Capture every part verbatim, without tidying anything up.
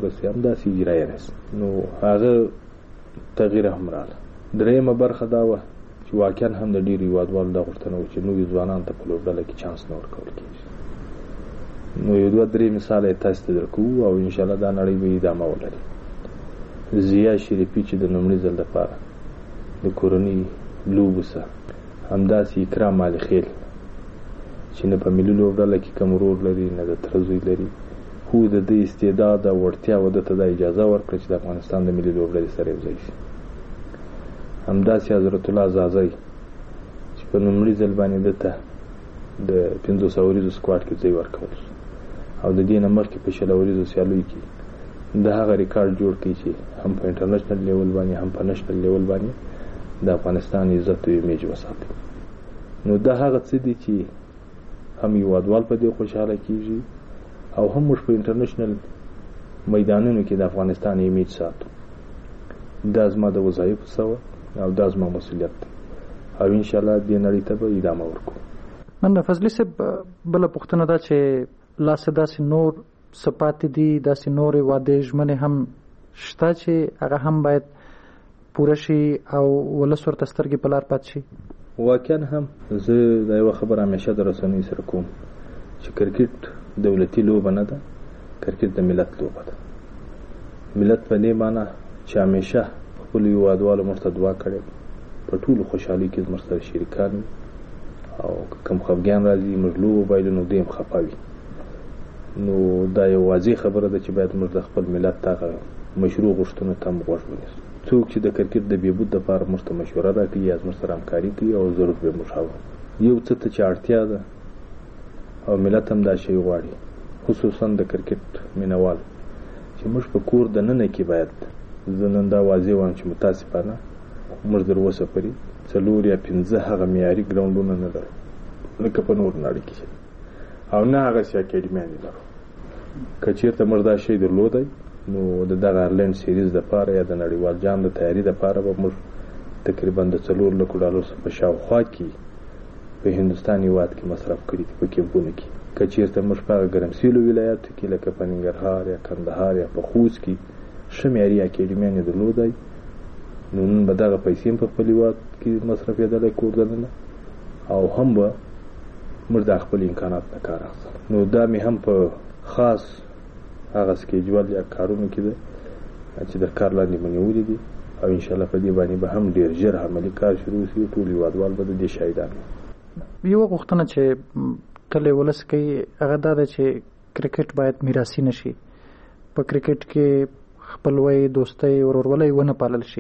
ورسې همداسې اجرایه راسي. نو هغه تغییر هم راغله. درېیمه برخه دا وه چې واقعا هم د ډېرو هېوادوالو دا غوښتنه وه چې نویو ځوانانو ته په لوبډله کې چانس نه ورکول کېږي. نو یو دوه درې مثاله یې تاسو ته درکوو او انشاءالله دا نړۍ به ادامه ولري. ضیا شریفي چې د لومړي ځل لپاره د کورنۍ لوبو سره، همداسې اکرام علي خیل چې نه په ملي لوبډله کې کوم رول لري نه د تره زوی لري، خو د دې استعداد او وړتیا و ده ته دا اجازه ورکړه چې د افغانستان د ملي لوبډلې سره یو ځای شي. همداسې حضرت الله زازی چې په لومړي ځل باندې ده ته د پنځوس اوریزو سکواډ کې ځای ورکول شو او د دې نه مخکې په شل اوریزو سیالیو کې د هغه ریکارډ جوړ کړي چې هم په انټرنیشنل لیول باندې هم په نشنل لیول باندې د افغانستان عزت او ایمیج وساتي. نو دا هغه څه دي چې هم هېوادوال په دې خوشحاله کېږي او هم موږ په انټرنیشنل میدانونو کې د افغانستان ایمیج ساتو. دا زما د وظایفو څه وه او دا زما مسؤلیت دی او انشاءالله دې نړۍ ته به ادامه ورکړو. مننه فضلي صاحب. بله پوښتنه دا چې لاسه داسې نور څه پاتې دي، داسې نورې وعدې ژمنې هم شته چې هغه هم باید پوره شي او ولس ورته سترګې په لار پاتې شي؟ واقعا هم زه دا یوه خبره همیشه د رسنیو سره کوم چې کرکټ دولتي لوبه نه ده، کرکټ د ملت لوبه ده. ملت په دې معنی چې همیشه خپلو هېوادوالو موږ ته دعا کړې په ټولو خوشحالۍ کې زموږ سره شریکان وي او که کوم خفګان راځي موږ لوبه بایلو نو دوی هم خفه وي. نو دا یو واضح خبره ده چې باید موږ د خپل ملت هغه مشروع غوښتنو ته هم غوږ ونیسو. څوک چې د کرکټ د بهبود دپاره موږ ته مشوره راکوي یا زموږ سره همکاري کوي او ضرور به موږ هغه یو څه ته چې اړتیا ده او ملت هم دا شی غواړي، خصوصا د کرکټ مینوال چې موږ په کور د ننه کې باید زه نن دا واضح وایم چې متاسفانه موږ در اوسه پورې څلور یا پنځه هغه معیاري ګراونډونه نه لرو لکه په نور نړۍ کې او نه هغسې اکیډمیانې لرو. که چېرته موږ دا شی درلودی نو د دغه آرلینډ سیریز دپاره یا د نړیوال جام د تیاري دپاره به موږ تقریبا د څلور لکو ډالرو په شاوخوا کې په هندوستان هېواد کې مصرف کړي دي په کیمپونو کې. که چېرته موږ په هغه ګرمسیرو ولایاتو کې لکه په ننګرهار یا کندهار یا په خوست کې ښه معیاري اکیډمیانې درلودی نو نن به دغه پیسې هم په خپل هېواد کې مصرفېدلی کور دننه او هم به موږ د خپل امکانات نه کار اخلو. نو دا مې هم په خاص هغه سکیجول یا کارونو کې ده چې د کار لاندې مې نیولي دي او انشاءالله په دې باندې به هم ډېر ژر عملي کار شروع شي. ټول هېوادوال به د دې شاهدان وي. یوه غوښتنه چې تل یې ولس کوي هغه دا ده چې کرکټ باید میراثي نه شي. په کرکټ کې خپلوۍ، دوستۍ، ورورولۍ ونه پالل شي.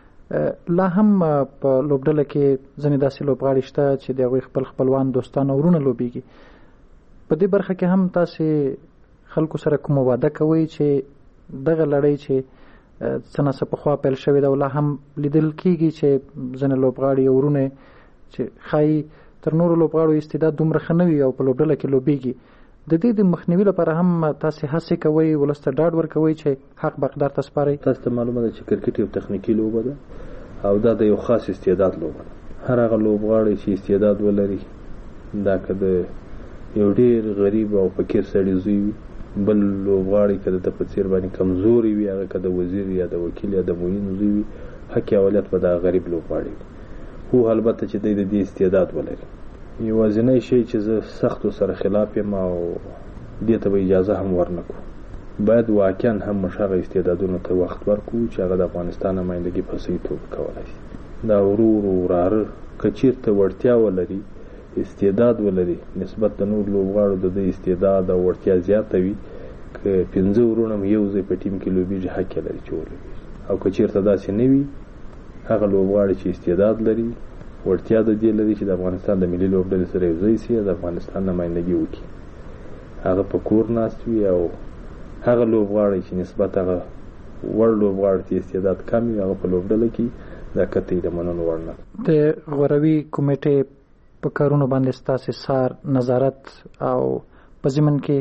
لا هم په لوبډله کې ځینې داسې لوبغاړي شته چې د هغوی خپل خپلوان، دوستان او ورونه لوبیږي. په دې برخه کې هم تاسې خلکو سره کومه وعده کوئ چې دغه لړۍ چې څه ناڅه پخوا پیل شوې ده او لا هم لیدل کېږي چې ځینې لوبغاړي او ورونه چې ښایي تر نورو لوبغاړو استعداد دومره ښه نه وي او په لوبډله کې لوبیږي، د دې د مخنیوي لپاره هم تاسې هڅې کوئ، ولس ته ډاډ ورکوئ چې حق به حقدار ته سپارئ؟ تاسو ته معلومه ده چې کرکټ یو تخنیکي لوبه ده او دا د یو خاص استعداد لوبه ده. هر هغه لوبغاړی چې استعداد ولري، دا که د یو ډېر غریب او فقیر سړي زوی وي، بل لوبغاړی که د په څېر باندې کمزوري وي، هغه که د وزیر یا د وکیل یا د معین زوی وي، حق اولت به دا غریب لوبغاړی وي. خو البته چې دی د دې استعداد ولري. یوازینی شی چې زه سختو سره خلاف یم او دې ته به اجازه هم ورنکړو، باید واقعا هم موږ هغه استعدادونو ته وخت ورکړو چې هغه د افغانستان نمایندګي په صحیح توګه کولی شي. دا ورور وراره که چېرته وړتیا ولري، استعداد ولري، نسبت د نور لوبغاړو د دې استعداد او وړتیا زیاته وي، که پنځه ورونه هم یو ځای په ټیم کې لوبېږي حق یې لري چې ولوبېږي. او که چېرته داسې نه وي، هغه لوبغاړي چې استعداد لري، وړتیا د دې لري چې د افغانستان د ملي لوبډلې سره یو ځای شي، د افغانستان نمایندګي وکړي، هغه په کور ناست وي. او هغه لوبغاړی چې نسبت هغه وړ لوبغاړي ته استعداد کم وي، هغه په لوبډله کې دا قطعي د منلو وړ نه. د غوروي کمیټې په کارونو باندې ستاسې سار، نظارت او په ضمن کې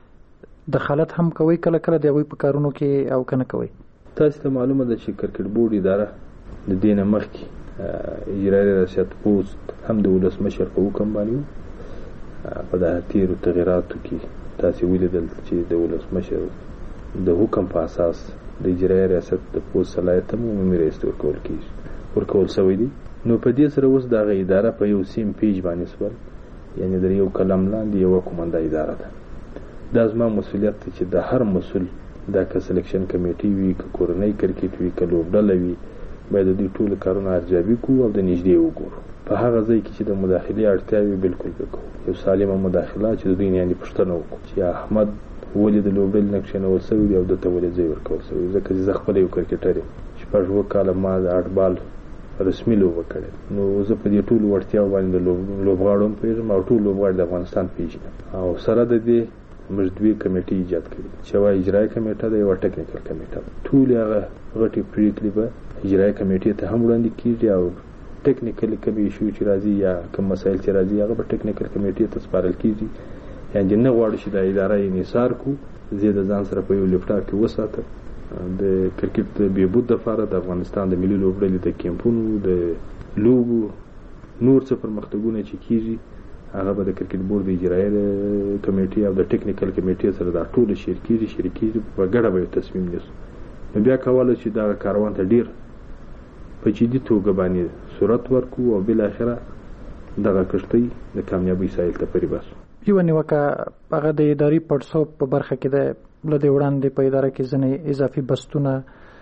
دخالت هم کوئ کله کله د هغوی په کارونو کې او که نه کوئ؟ تاسو ته معلومه ده چې کرکټ بورډ اداره د دې نه مخکې اجرایي ریاست پوسټ هم د ولسمشر په حکم باندې په دغه تېرو تغییراتو کې تاسې ولیدل چې د ولسمشر د حکم په اساس د اجرایي ریاست د پوست صلاحیت ته عمومي رئیس ته ورکول کېږي ورکول شوی دی. نو په دې سره اوس دغه اداره په یو سیم پیج باندې سول، یعنی د یو قلم لاندې یوه کومنده اداره ده. دا زما مسؤلیت دی چې د هر مسؤل دا که سلیکشن کمیټي وي، که کورنۍ کرکټ وي، که لوبډله وي، باید د دوی ټولو کارونه ارزیابي کوو او د نږدې وګورو. په هغه ځای کې چې د مداخلې اړتیا وي بالکل وکړو یو سالمه مداخله، چې د دوی نه یعنې پوښتنه وکړو چې احمد ولې د لوبډلې نه کښېنول شوی دی او ده ته ولې ځای ورکول شوی. ځکه چې زه خپله یو کرکټر یم، شپږ اووه کاله ما د اټبال رسمي لوبه کړې، نو زه په دې ټولو وړتیاو باندې د لوبغاړو هم پوهېږم او ټول لوبغاړي د افغانستان پېژنم. او سره د دې موږ دوې کمیټې ایجاد کړي چې یوه اجرایي کمیټه ده، یوه ټکنیکل کمیټه ده. ټولې هغه غټې پرېکړې به اجرایي کمیټې ته هم وړاندې کېږي او ټکنیکل کوم ایشو چې راځي یا کوم مسایل چې راځي هغه به ټکنیکل کمیټې ته سپارل کېږي. یعنې نه غواړو چې دا اداره یې انحصار کړو، زه د ځان سره په یو لیپټاپ کې وساتم. د کرکټ د بهبود دپاره د افغانستان د ملي لوبډلې د کیمپونو د لوبو نور څه پرمختګونه چې کېږي هغه به د کرکټ بورډ د اجرایي کمیټې او د ټکنیکل کمیټې سره دا ټوله شیر کېږي شریک کېږي په ګډه به یو تصمیم نیسو. نو بیا کولی چې دغه کاروان ته ډېر په جدي توګه باندې صورت ورکړو او بالاخره دغه کښتۍ د کامیابۍ ساحل ته پرې باسو. یوه نیوکه هغه د اداري پړسوب په برخه کې ده. له دې وړاندې په اداره کې ځینې اضافي بستونه،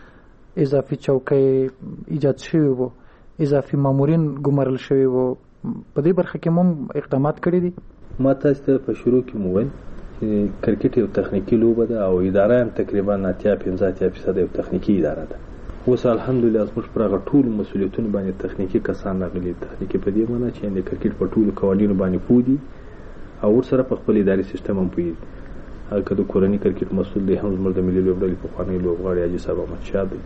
اضافي چوکۍ ایجاد شوي وو، اضافي مامورین ګمارل شوي وو. په دې برخه کې هم اقدامات کړي دي. ما تاسو ته په شروع کې مو ویل چې کرکټ یو تخنیکي لوبه ده او اداره هم تقریبا اتیا پنځه اتیا فیصده یو تخنیکي اداره ده. اوس الحمدلله زموږ پر هغه ټولو مسؤلیتونو باندې تخنیکي کسان راغلي. تخنیکي په دې معنی چې د کرکټ په ټولو قوانینو باندې پوه دي او ورسره په خپل اداري سیستم هم پوهېږي. هغه که د کورني کرکټ مسؤل دی هم زموږ د ملي لوبډلې پخوانی لوبغاړی حاجي صاحب احمدشاه دی،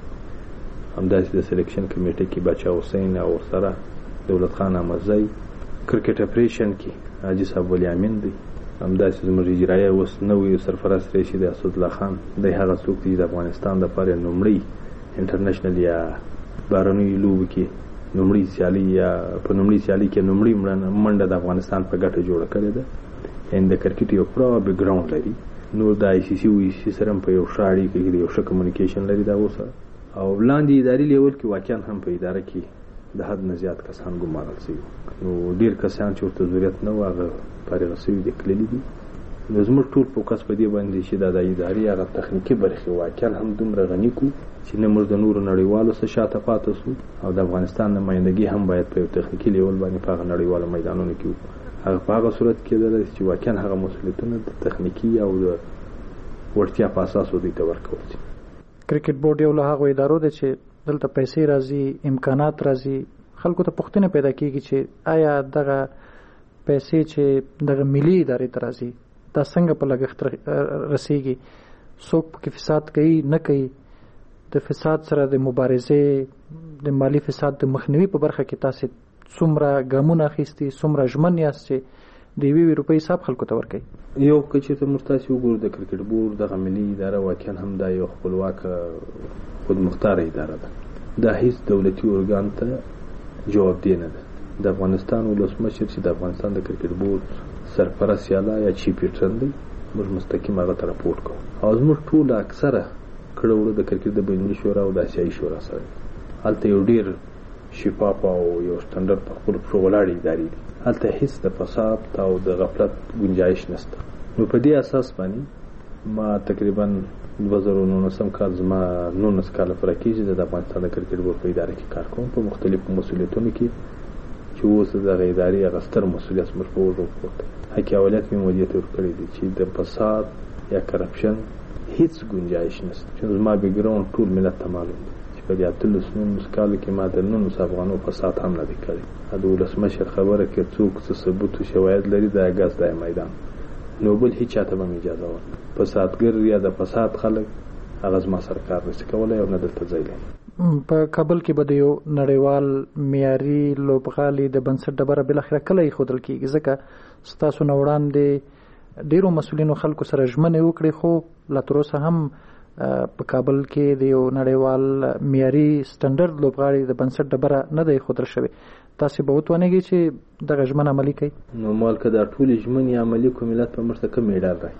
همداسې د سلیکشن کمیټې کې باچا حسین او ورسره دولت خان احمدزی، کرکټ اپریشن کې حاجي صاحب ولی امین دی، همداسې زموږ اجرایه اوس نوی سرپرست رئیس دی اسدالله خان دی. هغه څوک دی د افغانستان دپاره لومړی انټرنیشنل یا بهرنیو لوبو کې لومړی سیالي یا په لومړۍ سیالي کې لومړۍ منډه د افغانستان په ګټه جوړه کړې ده. یعنې د کرکټ یو پوره بیکګراونډ لري. نور د آی سی سی او ای سی سره هم په یو ښه اړیکه کې یو ښه کمیونیکیشن لري د هغو سره. او لاندې اداري لیول کې واقعا هم په اداره کې د حد نه زیات کسان ګمارل شوي. نو ډېر کسان چې ورته ضرورت نه و هغه فارغه شوي دي، تللي دي. نو زموږ ټول فوکس په دې باندې چې دا د ادارې هغه تخنیکي برخې واقعا هم دومره غني کړو چې نه موږ د نورو نړیوالو څخه شاته پاتې شو او د افغانستان نمایندګي هم باید په یو تخنیکي لیول باندې په هغه نړیوالو میدانونو کې وکړو. هغه په هغه صورت کېدلی چې واقعا هغه مسؤلیتونه د تخنیکي او د وړتیا په اساس دوی ته ورکول شي. کرکټ بورډ یو له هغو ادارو دی چې دلته پیسې راځي، امکانات راځي، خلکو ته پوښتنه پیدا کېږي چې آیا دغه پیسې چې دغه ملي ادارې ته راځي دا څنګه په لګښت رسیږي، څوک پکې فساد کوي نه کوي. د فساد سره د مبارزې د مالی فساد د مخنیوي په برخه کې تاسې څومره ګامونه اخیستي، څومره ژمن یاست چې د یوې یوې روپۍ حساب خلکو ته ورکوي؟ یو که چېرته موږ تاسې وګورو د کرکټ بورډ دغه ملي اداره واقعا هم دا یو خپلواکه خودمختاره اداره ده. دا هیڅ دولتي ارګان ته جوابدې نه ده. د افغانستان ولسمشر چې د افغانستان د کرکټ بورډ سرپرست یاله یا چیف پیټرن دی، موږ مستقیم هغه ته راپورټ کوو. او زموږ ټوله اکثره کړه وړه د کرکټ د بینالمللي شورا او د اسیایي شورا سره. هلته یو ډېر شفاف او یو سټنډرډ په خپلو پښو ولاړې ادارې دي. هلته هیڅ د فساد او د غفلت ګنجایش نشته. نو په دې اساس باندې ما تقریبا دوه زره نولسم کال زما نولس کاله پوره کېږي د افغانستان د کرکټ بورډ په اداره کې کار کوم په مختلفو مسؤلیتونو کې چې اوس دغه ادارې هغه ستر مسؤلیت زموږ په اوږو پروت دی. حق اولت مې مدیر ته ورکړی دی چې د فساد یا کرپشن هیڅ ګنجایش نشته. چې زما بیکګراونډ ټول ملت ته معلوم دی چې په دې اتلس نولس کالو کې ما د نولس افغانو فساد هم نه دی کړی. د ولسمشر خبره کې څوک څه ثبوت او شواهد لري د اګاز د میدان نو بل هیڅ چاته به مې اجازه ورکړي. فسادګر یا د فساد خلک هغه زما سره کار نشي کولی او نه دلته ځای لري. په کابل کې به د یو نړیوال معیاري لوبغالي د بنسټ ډبره بالاخره کله ایښودل کېږي؟ ځکه ستاسو نه وړاندې ډېرو مسؤلینو خلکو سره ژمنې وکړې خو لا تر اوسه هم په کابل کې د یو نړیوال معیاري سټنډرډ لوبغاړي د بنسټ ډبره نه ده ایښودل شوې. تاسې به وتوانېږئ چې دغه ژمنه عملي کړئ؟ نو مال که دا ټولې ژمنې عملي کړو ملت به موږ ته کوم مډال راکړي؟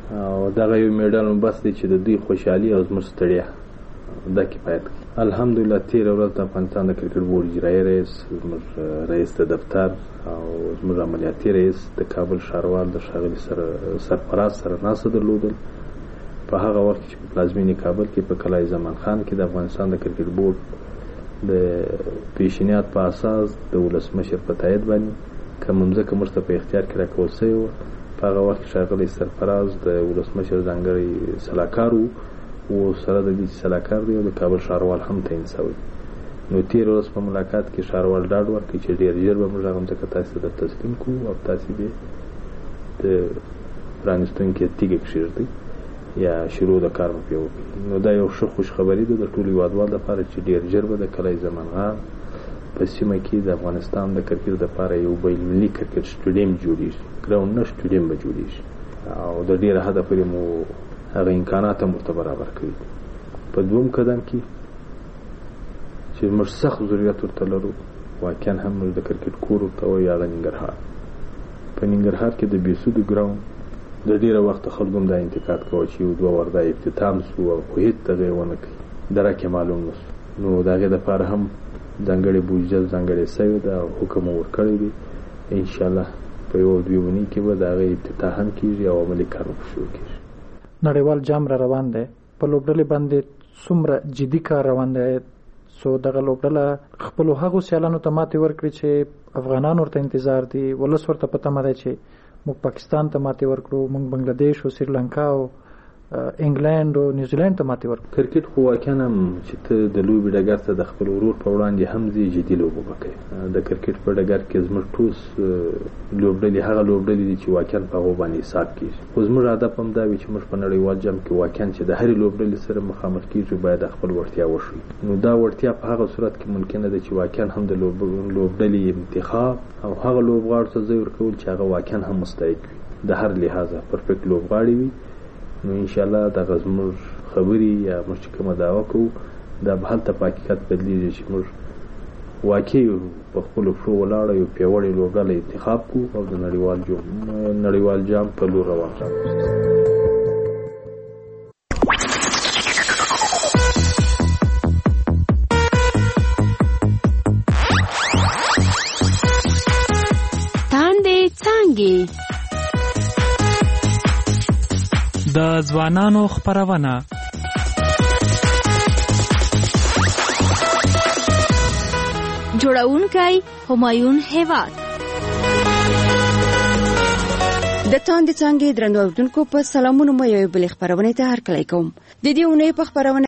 او دغه یو میډال مو بس دی چې د دوی خوشحالي او زموږ ستړیا دا کفایت کوي. الحمدلله تېره ورځ د افغانستان د کرکټ بورډ اجرایي رئیس، زموږ رئیس د دفتر او زموږ عملیاتي رئیس د کابل ښاروال د ښاغلي سرفراز سره ناسته درلودل. په هغه وخت کې چې په پلازمینې کابل کې په کلای زمان خان کې د افغانستان د کرکټ بورډ د پیشنهاد په اساس د ولسمشر په تایید باندې کوم ځمکه موږ ته په اختیار کې راکول شوې وه. په هغه وخت کې ښاغلی سرفراز د ولسمشر ځانګړی سلاکار و او سره د دې چې سلاکار دی او د کابل ښاروال هم تعین شوی. نو تېره ورځ په ملاقات کې ښاروال ډاډ ورکړي چې ډېر ژر به موږ هغه ځمکه تاسې ته در تسلیم کړو او تاسې به د پرانیستونکې تیږې کښېږدئ یا شروع د کار مو پرې وکړي. نو دا یو ښه خوشخبري ده د ټولو هېوادوالو لپاره چې ډېر ژر به د کلای زمان خان په سیمه کې د افغانستان د کرکټ لپاره یو بین المللي کرکټ سټېډیم جوړېږي، ګراوند نه سټېډیم به جوړېږي او د ډېره حده پورې مو هغه امکانات هم ورته برابر کړي. په دوم قدم کې چې موږ سخت ضرورت ورته لرو واقعا هم موږ د کرکټ کور ورته وایي هغه ننګرهار. په ننګرهار کې د بېسودو ګراوند د ډېره وخته خلکو هم دا انتقاد کوه چې یو دوه ورده افتتام سو او خو هېڅ تغیر ونه کړي، درک یې معلوم نه سو. نو د هغې دپاره هم ځانګړې بودجه ځانګړې سوې ده او حکم مو ورکړی دی. انشاءالله په یوه دوې اونۍ کې به د هغې افتتاح هم کېږي او عملي کار به شروع کېږي. نړیوال جام را روان دی، په لوبډلې باندې څومره جدي کار روان دی؟ سو دغه لوبډله خپلو هغو سیالانو ته ماتې ورکړي چې افغانان ورته انتظار دي، ولس ورته په تمه دی چې موږ پاکستان ته ماتې ورکړو، موږ بنګلادیش او سریلانکا او انګلند او نیوزیلند ته ماتې ورکړو. کرکټ خو واقعا هم چې ته د لوبې ډګر ته د خپل ورور په وړاندې هم ځې جدي لوبه به کوې. د کرکټ په ډګر کې زموږ ټول لوبډلې هغه لوبډلې دي چې واقعا په هغو باندې حساب کېږي. خو زموږ هدف هم دا وي چې موږ په نړیوال جام کې واقعا چې د هرې لوبډلې سره مخامخ کېږو باید خپل وړتیا وښیو. نو دا وړتیا په هغه صورت کې ممکنه ده چې واقعا هم د لوبډلې انتخاب او هغه لوبغاړو ته ځای ورکول چې هغه واقعا هم مستحق وي، د هر لحاظه پرفیکټ لوبغاړي وي. نو انشاءالله دغه زموږ خبرې یا موږ چې کومه دعوه کوو دا به هلته په حقیقت بدلېږي چې موږ واقعي په خپلو پښو ولاړه یو پیاوړې لوبډله انتخاب کړو او د نړیوال جام نړیوال جام په لور روان شو. تاندې څانګې د ځوانانو خپرونه جوړونکی همایون هیواد. د تاندې څانګې درنو اورېدونکو په سلامونو مو یو بلې خپرونې ته هرکلی کوم. د دې اونۍ په خپرونه